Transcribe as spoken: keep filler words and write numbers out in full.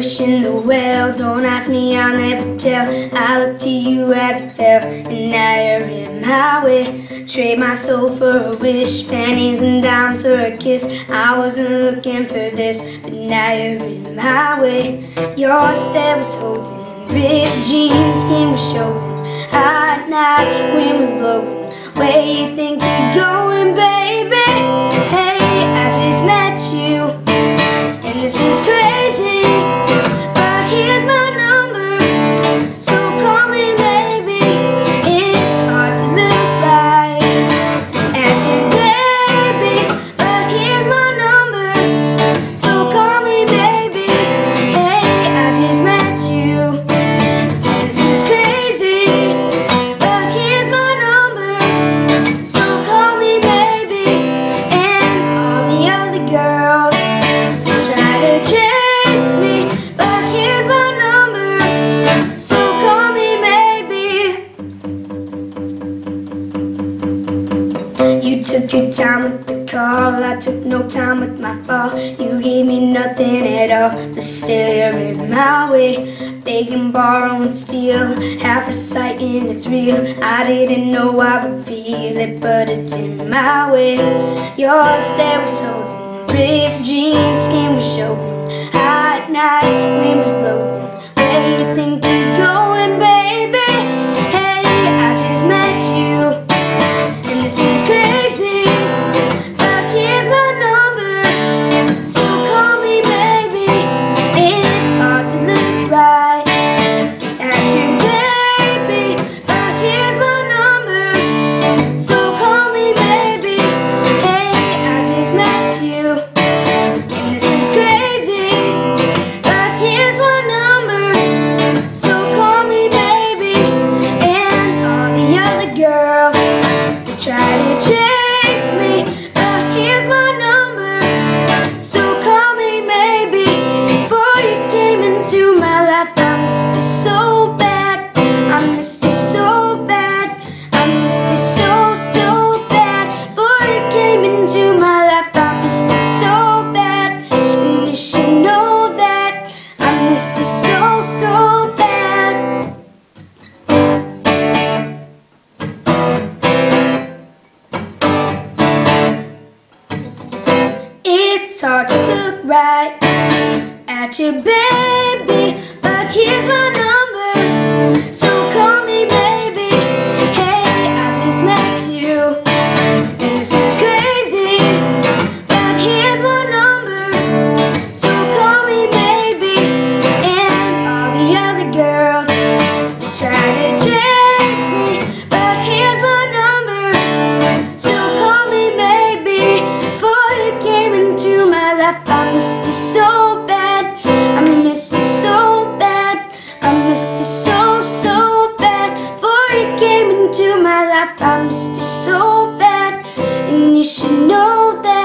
wishing the well. Don't ask me, I'll never tell. I look to you as it fell, and now you're in my way. Trade my soul for a wish, pennies and dimes for a kiss. I wasn't looking for this, but now you're in my way. Your stare was holding, ripped jeans, skin was showing. Hot night, wind was blowing. Where you think you're going, baby? Hey, I just met you, and this is crazy, but here's my number, so call me, baby. It's hard to look right at you, baby, but here's my number, so call me, baby. Hey, I just met you, and this is crazy, but here's my number, so call me, baby. And all the other girls try to chase me, but here's my number, so call me, baby. You took your time with the call, I took no time with my fall. You gave me nothing at all, but still you're in my way. Begging, borrow and steal, half a sight and it's real. I didn't know I would feel it, but it's in my way. Your stare was holding, ripped jeans, skin was showing. Hot night, wind was blowing. Where you think you're going, baby? Hey, I just met you, and this is crazy, but here's my number, so call me, baby. It's hard to look right at you, baby, but here's my number, so call me, baby. Hey, I just met you, and this is crazy, but here's my number, so call me, baby. And all the other girls try to chase me, but here's my number, so call me, maybe. Before you came into my life, I missed you so bad, I missed you so bad, I missed you so, so bad. Before you came into my life, I missed you so bad, and you should know that I missed you so, so bad. It's hard to look right at you, baby, but here's my number, so call me, baby. Hey, I just met you, and this is crazy, but here's my number, so call me, baby. And all the other girls try to chase me, but here's my number, so call me, baby. Before you came into my life, I missed you so bad, I missed you so bad, I missed you so, so bad. Before you came into my life, I missed you so bad, and you should know that